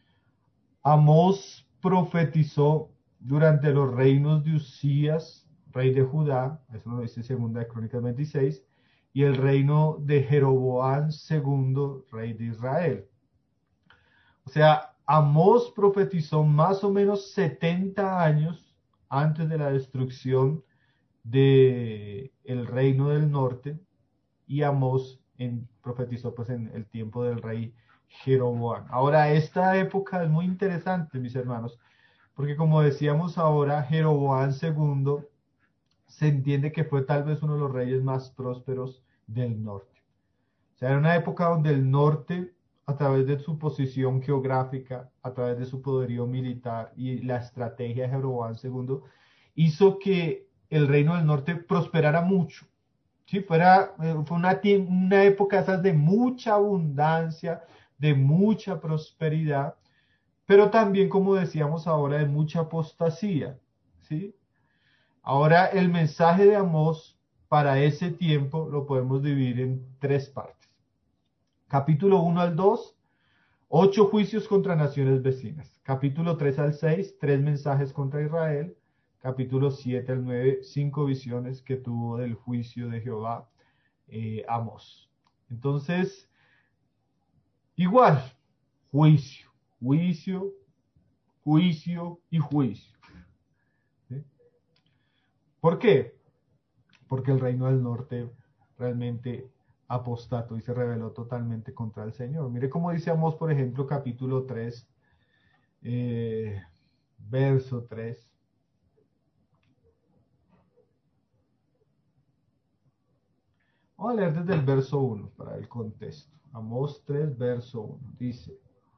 Amós profetizó durante los reinos de Usías, rey de Judá, eso lo dice segunda de Crónicas 26, y el reino de Jeroboam II, rey de Israel. O sea, Amós profetizó más o menos 70 años antes de la destrucción del reino del norte, y Amós profetizó pues en el tiempo del rey Jeroboam. Ahora, esta época es muy interesante, mis hermanos, porque como decíamos ahora, Jeroboam II se entiende que fue tal vez uno de los reyes más prósperos del norte. O sea, era una época donde el norte, a través de su posición geográfica, a través de su poderío militar y la estrategia de Jeroboam II, hizo que el reino del norte prosperara mucho. Sí, fue una época esas de mucha abundancia, de mucha prosperidad, pero también, como decíamos ahora, de mucha apostasía. ¿Sí? Ahora, el mensaje de Amós para ese tiempo lo podemos dividir en tres partes. Capítulo 1 al 2, 8 juicios contra naciones vecinas. Capítulo 3 al 6, 3 mensajes contra Israel. Capítulo 7 al 9, 5 visiones que tuvo del juicio de Jehová Amós. Entonces, igual, juicio, juicio, juicio y juicio. ¿Sí? ¿Por qué? Porque el reino del norte realmente apostató y se rebeló totalmente contra el Señor. Mire cómo dice Amós, por ejemplo, capítulo 3, verso 3. Vamos a leer desde el verso 1 para el contexto. Amós 3, verso 1. Dice: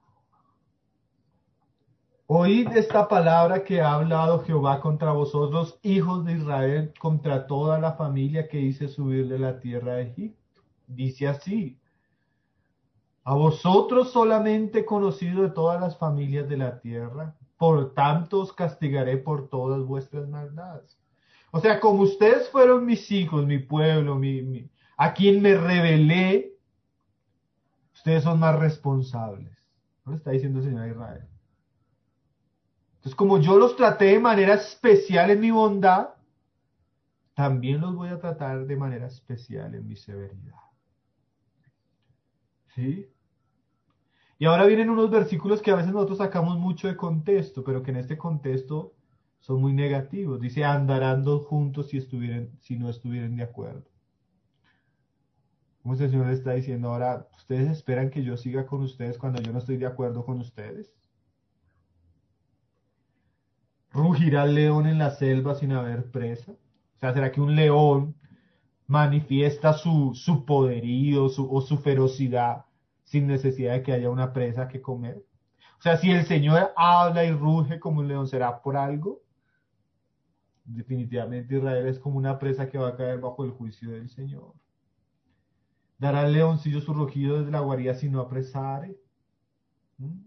Oíd esta palabra que ha hablado Jehová contra vosotros, hijos de Israel, contra toda la familia que hice subir de la tierra de Egipto. Dice así: a vosotros solamente conocido de todas las familias de la tierra, por tanto os castigaré por todas vuestras maldades. O sea, como ustedes fueron mis hijos, mi pueblo, a quien me rebelé, ustedes son más responsables. ¿No lo está diciendo el Señor a Israel? Entonces, como yo los traté de manera especial en mi bondad, también los voy a tratar de manera especial en mi severidad. ¿Sí? Y ahora vienen unos versículos que a veces nosotros sacamos mucho de contexto, pero que en este contexto son muy negativos. Dice, andarán dos juntos si no estuvieran de acuerdo. Como si el Señor le está diciendo ahora, ¿ustedes esperan que yo siga con ustedes cuando yo no estoy de acuerdo con ustedes? ¿Rugirá el león en la selva sin haber presa? O sea, ¿será que un león manifiesta su poderío o su ferocidad sin necesidad de que haya una presa que comer? O sea, si el Señor habla y ruge como un león, ¿será por algo? Definitivamente Israel es como una presa que va a caer bajo el juicio del Señor. ¿Dará el leoncillo su rugido desde la guarida si no apresare? ¿Mm?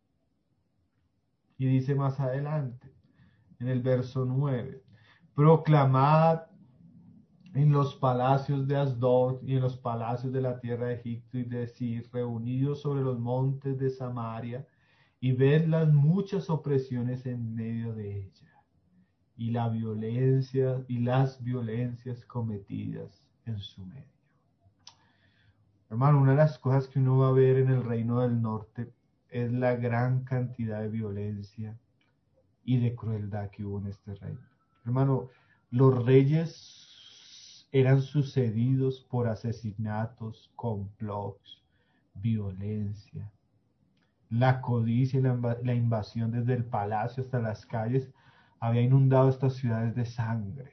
Y dice más adelante, en el verso 9, proclamad en los palacios de Asdod y en los palacios de la tierra de Egipto y decir, reunidos sobre los montes de Samaria, y ved las muchas opresiones en medio de ella, y la violencia y las violencias cometidas en su medio. Hermano, una de las cosas que uno va a ver en el reino del norte es la gran cantidad de violencia y de crueldad que hubo en este reino. Hermano, los reyes eran sucedidos por asesinatos, complots, violencia. La codicia y la invasión desde el palacio hasta las calles había inundado estas ciudades de sangre.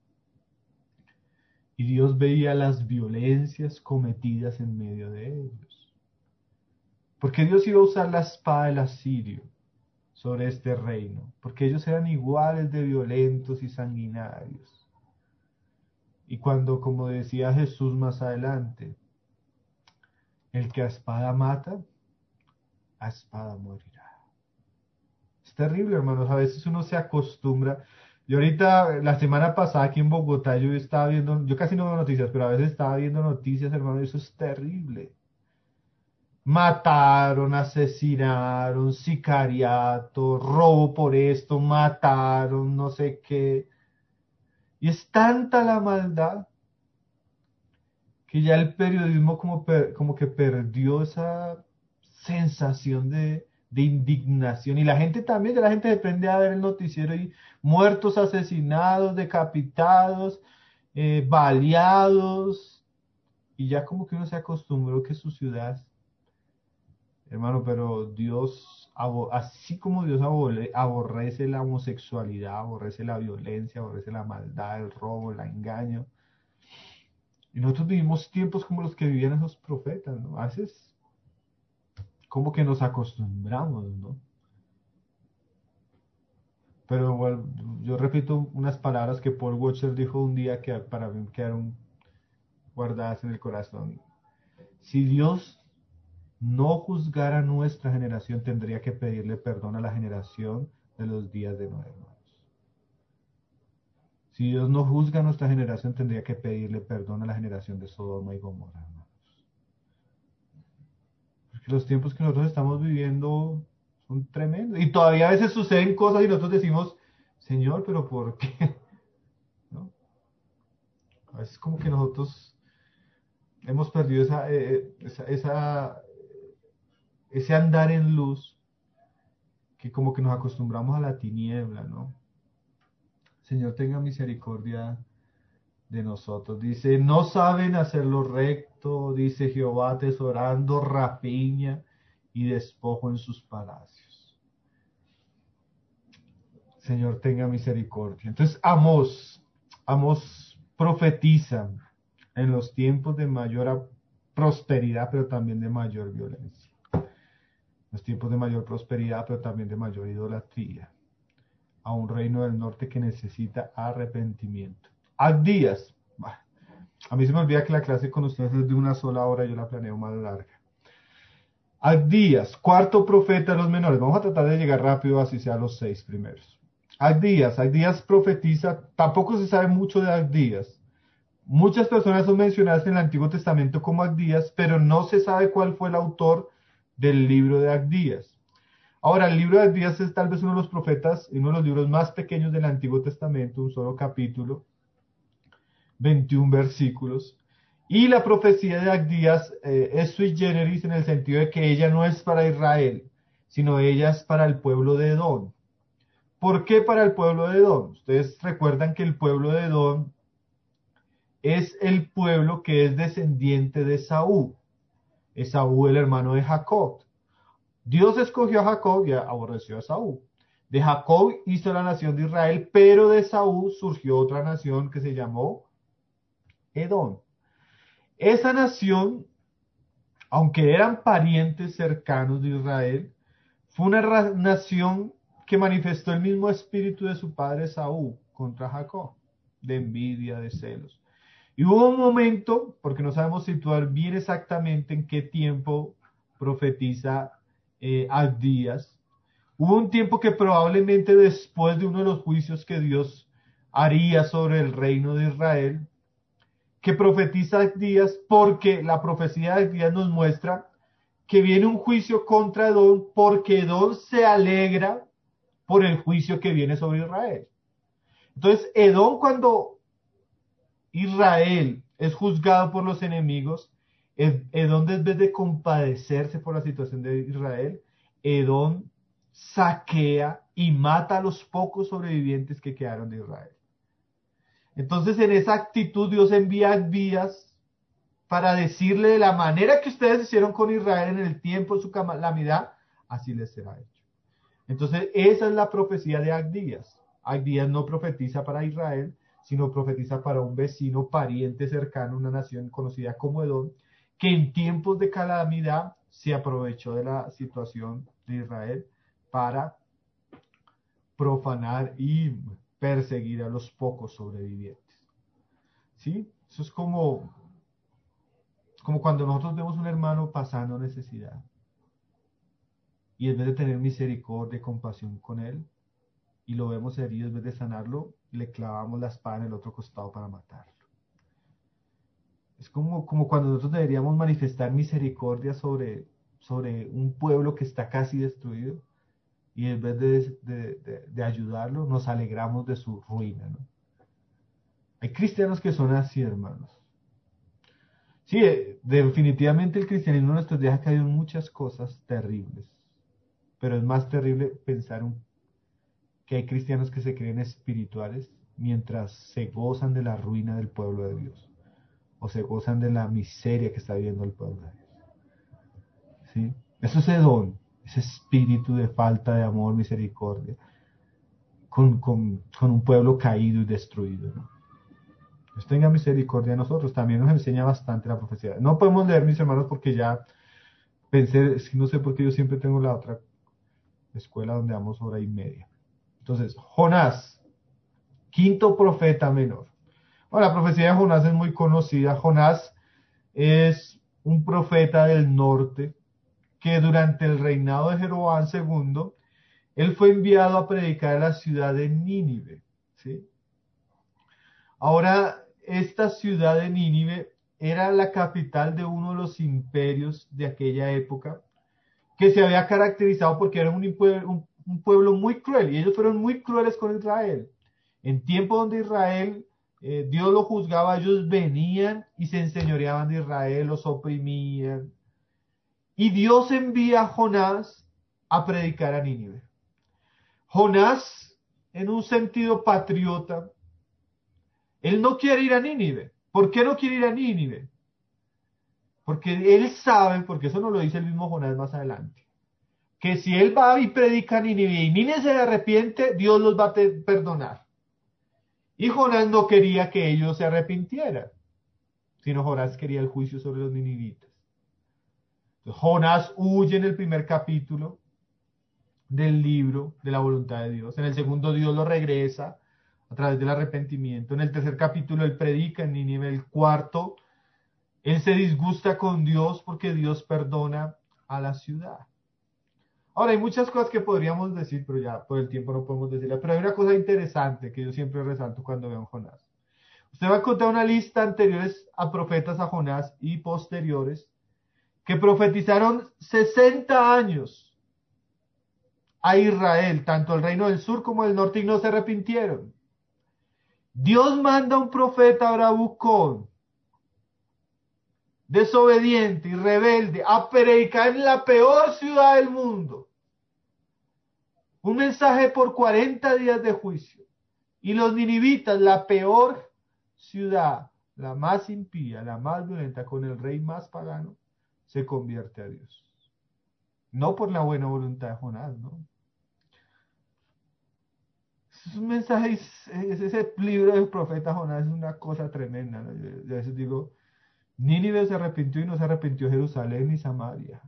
Y Dios veía las violencias cometidas en medio de ellos. Porque Dios iba a usar la espada del asirio sobre este reino, porque ellos eran iguales de violentos y sanguinarios. Y cuando, como decía Jesús más adelante, el que a espada mata, a espada morirá. Es terrible, hermanos, a veces uno se acostumbra. Yo ahorita, la semana pasada aquí en Bogotá, yo estaba viendo, yo casi no veo noticias, pero a veces estaba viendo noticias, hermano, y eso es terrible. Mataron, asesinaron, sicariato, robo por esto, mataron, no sé qué. Y es tanta la maldad que ya el periodismo como que perdió esa sensación de indignación. Y la gente también, de la gente depende de ver el noticiero y muertos, asesinados, decapitados, baleados. Y ya como que uno se acostumbró que su ciudad, hermano, pero Dios, así como Dios aborrece la homosexualidad, aborrece la violencia, aborrece la maldad, el robo, el engaño. Y nosotros vivimos tiempos como los que vivían esos profetas, ¿no? A veces como que nos acostumbramos, ¿no? Pero bueno, yo repito unas palabras que Paul Washer dijo un día que para mí quedaron guardadas en el corazón. Si Dios no juzgara a nuestra generación, tendría que pedirle perdón a la generación de los días de Noé, hermanos. Si Dios no juzga a nuestra generación, tendría que pedirle perdón a la generación de Sodoma y Gomorra, hermanos. Porque los tiempos que nosotros estamos viviendo son tremendos. Y todavía a veces suceden cosas y nosotros decimos, Señor, pero ¿por qué? ¿No? A veces como que nosotros hemos perdido ese andar en luz, que como que nos acostumbramos a la tiniebla, ¿no? Señor, tenga misericordia de nosotros. Dice, no saben hacer lo recto, dice Jehová, atesorando rapiña y despojo en sus palacios. Señor, tenga misericordia. Entonces, Amós profetiza en los tiempos de mayor prosperidad, pero también de mayor violencia. Los tiempos de mayor prosperidad, pero también de mayor idolatría. A un reino del norte que necesita arrepentimiento. Abdías. A mí se me olvida que la clase con ustedes es de una sola hora, yo la planeo más larga. Abdías, cuarto profeta de los menores. Vamos a tratar de llegar rápido, así sea los 6 primeros. Abdías profetiza, tampoco se sabe mucho de Abdías. Muchas personas son mencionadas en el Antiguo Testamento como Abdías, pero no se sabe cuál fue el autor del libro de Abdías. Ahora, el libro de Abdías es tal vez uno de los profetas, uno de los libros más pequeños del Antiguo Testamento, un solo capítulo, 21 versículos. Y la profecía de Abdías es sui generis en el sentido de que ella no es para Israel, sino ella es para el pueblo de Edom. ¿Por qué para el pueblo de Edom? Ustedes recuerdan que el pueblo de Edom es el pueblo que es descendiente de Esaú. Esaú, el hermano de Jacob. Dios escogió a Jacob y aborreció a Esaú. De Jacob hizo la nación de Israel, pero de Esaú surgió otra nación que se llamó Edom. Esa nación, aunque eran parientes cercanos de Israel, fue una nación que manifestó el mismo espíritu de su padre Esaú contra Jacob, de envidia, de celos. Y hubo un momento, porque no sabemos situar bien exactamente en qué tiempo profetiza Abdías, hubo un tiempo que probablemente después de uno de los juicios que Dios haría sobre el reino de Israel, que profetiza Abdías, porque la profecía de Abdías nos muestra que viene un juicio contra Edom, porque Edom se alegra por el juicio que viene sobre Israel. Entonces, Edom, cuando Israel es juzgado por los enemigos, Edom, en vez de compadecerse por la situación de Israel, Edom saquea y mata a los pocos sobrevivientes que quedaron de Israel. Entonces, en esa actitud, Dios envía a Abdías para decirle: de la manera que ustedes hicieron con Israel en el tiempo de su calamidad, así les será hecho. Entonces, esa es la profecía de Abdías. Abdías no profetiza para Israel, sino profetiza para un vecino, pariente cercano, una nación conocida como Edom, que en tiempos de calamidad se aprovechó de la situación de Israel para profanar y perseguir a los pocos sobrevivientes. ¿Sí? Eso es como cuando nosotros vemos un hermano pasando necesidad y en vez de tener misericordia y compasión con él, y lo vemos herido, en vez de sanarlo, le clavamos la espada en el otro costado para matarlo. Es como cuando nosotros deberíamos manifestar misericordia sobre un pueblo que está casi destruido, y en vez de ayudarlo, nos alegramos de su ruina, ¿no? Hay cristianos que son así, hermanos. Sí, definitivamente el cristianismo en nuestros días ha caído en muchas cosas terribles, pero es más terrible pensar que hay cristianos que se creen espirituales mientras se gozan de la ruina del pueblo de Dios, o se gozan de la miseria que está viviendo el pueblo de Dios. ¿Sí? Eso es Edom, ese espíritu de falta de amor, misericordia, con un pueblo caído y destruido, ¿no? Dios tenga misericordia de nosotros. También nos enseña bastante la profecía. No podemos leer, mis hermanos, porque ya pensé, no sé por qué yo siempre tengo la otra escuela donde damos hora y media. Entonces, Jonás, quinto profeta menor. Bueno, la profecía de Jonás es muy conocida. Jonás es un profeta del norte que durante el reinado de Jeroboam II, él fue enviado a predicar a la ciudad de Nínive, ¿sí? Ahora, esta ciudad de Nínive era la capital de uno de los imperios de aquella época, que se había caracterizado porque era un pueblo muy cruel, y ellos fueron muy crueles con Israel. En tiempo donde Israel, Dios lo juzgaba, ellos venían y se enseñoreaban de Israel, los oprimían. Y Dios envía a Jonás a predicar a Nínive. Jonás, en un sentido patriota, él no quiere ir a Nínive. ¿Por qué no quiere ir a Nínive? Porque él sabe, porque eso nos lo dice el mismo Jonás más adelante, que si él va y predica a Nínive y Nínive se arrepiente, Dios los va a perdonar. Y Jonás no quería que ellos se arrepintieran, sino Jonás quería el juicio sobre los ninivitas. Entonces, Jonás huye en el primer capítulo del libro de la voluntad de Dios. En el segundo, Dios lo regresa a través del arrepentimiento. En el tercer capítulo, él predica en Nínive. El cuarto, él se disgusta con Dios porque Dios perdona a la ciudad. Ahora, hay muchas cosas que podríamos decir, pero ya por el tiempo no podemos decirlas. Pero hay una cosa interesante que yo siempre resalto cuando veo a Jonás. Usted va a encontrar una lista anteriores a profetas a Jonás y posteriores que profetizaron 60 años a Israel, tanto el reino del sur como del norte, y no se arrepintieron. Dios manda un profeta bravucón, desobediente y rebelde, a predicar en la peor ciudad del mundo. Un mensaje por 40 días de juicio. Y los ninivitas, la peor ciudad, la más impía, la más violenta, con el rey más pagano, se convierte a Dios. No por la buena voluntad de Jonás, ¿no? Es un mensaje, ese libro del profeta Jonás es una cosa tremenda, ¿no? Yo a veces digo, Nínive se arrepintió y no se arrepintió Jerusalén ni Samaria.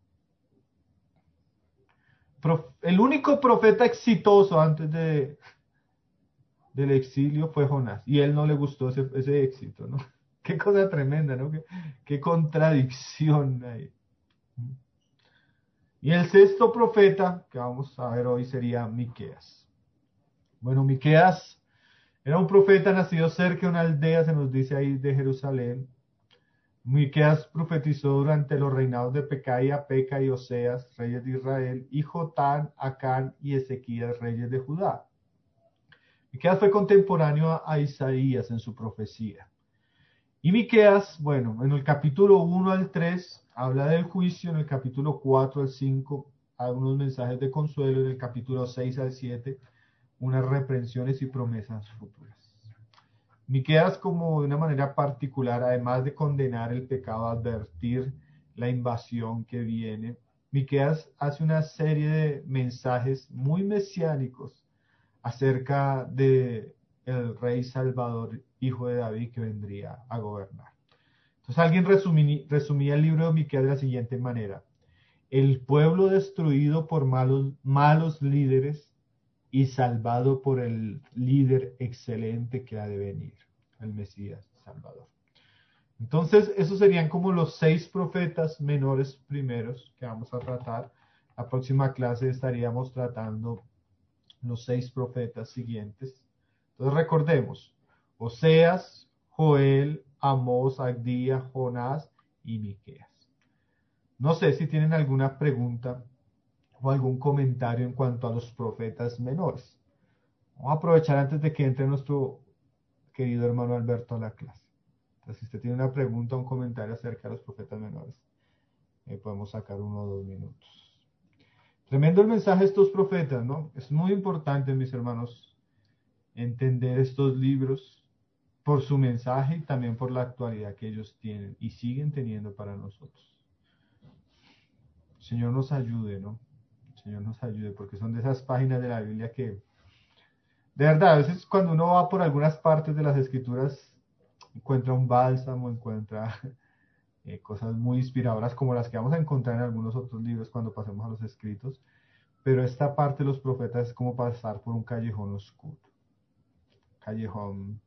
El único profeta exitoso antes del exilio fue Jonás, y a él no le gustó ese éxito, ¿no? Qué cosa tremenda, ¿no? Qué contradicción hay. Y el sexto profeta que vamos a ver hoy sería Miqueas. Bueno, Miqueas era un profeta nacido cerca de una aldea, se nos dice ahí, de Jerusalén. Miqueas profetizó durante los reinados de Pecaía, Peca y Oseas, reyes de Israel, y Jotán, Acán y Ezequías, reyes de Judá. Miqueas fue contemporáneo a Isaías en su profecía. Y Miqueas, bueno, en el capítulo 1 al 3 habla del juicio, en el capítulo 4 al 5 hay unos mensajes de consuelo, en el capítulo 6 al 7 unas reprensiones y promesas futuras. Miqueas, como de una manera particular, además de condenar el pecado, advertir la invasión que viene, Miqueas hace una serie de mensajes muy mesiánicos acerca de el rey Salvador, hijo de David, que vendría a gobernar. Entonces alguien resumía el libro de Miqueas de la siguiente manera: el pueblo destruido por malos líderes y salvado por el líder excelente que ha de venir, el Mesías Salvador. Entonces, esos serían como los 6 profetas menores primeros que vamos a tratar. La próxima clase estaríamos tratando los 6 profetas siguientes. Entonces, recordemos: Oseas, Joel, Amós, Abdías, Jonás y Miqueas. No sé si tienen alguna pregunta o algún comentario en cuanto a los profetas menores. Vamos a aprovechar antes de que entre nuestro querido hermano Alberto a la clase. Entonces, si usted tiene una pregunta o un comentario acerca de los profetas menores, podemos sacar 1 o 2 minutos. Tremendo el mensaje de estos profetas, ¿no? Es muy importante, mis hermanos, entender estos libros por su mensaje y también por la actualidad que ellos tienen y siguen teniendo para nosotros. El Señor nos ayude, ¿no? El Señor nos ayude, porque son de esas páginas de la Biblia que, de verdad, a veces cuando uno va por algunas partes de las Escrituras, encuentra un bálsamo, encuentra cosas muy inspiradoras como las que vamos a encontrar en algunos otros libros cuando pasemos a los escritos, pero esta parte de los profetas es como pasar por un callejón oscuro, callejón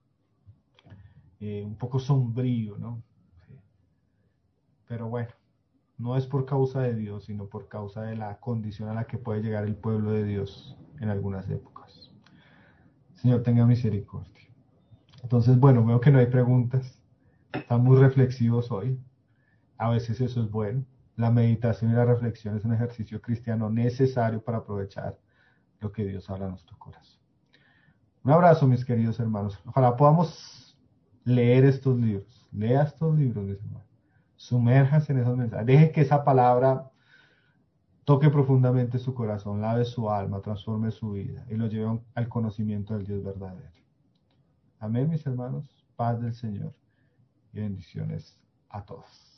un poco sombrío, ¿no? Sí. Pero bueno, no es por causa de Dios, sino por causa de la condición a la que puede llegar el pueblo de Dios en algunas épocas. Señor, tenga misericordia. Entonces, bueno, veo que no hay preguntas. Están muy reflexivos hoy. A veces eso es bueno. La meditación y la reflexión es un ejercicio cristiano necesario para aprovechar lo que Dios habla en nuestro corazón. Un abrazo, mis queridos hermanos. Ojalá podamos leer estos libros. Lea estos libros, mis hermanos. Sumérjase en esos mensajes. Deje que esa palabra toque profundamente su corazón, lave su alma, transforme su vida y lo lleve al conocimiento del Dios verdadero. Amén, mis hermanos. Paz del Señor y bendiciones a todos.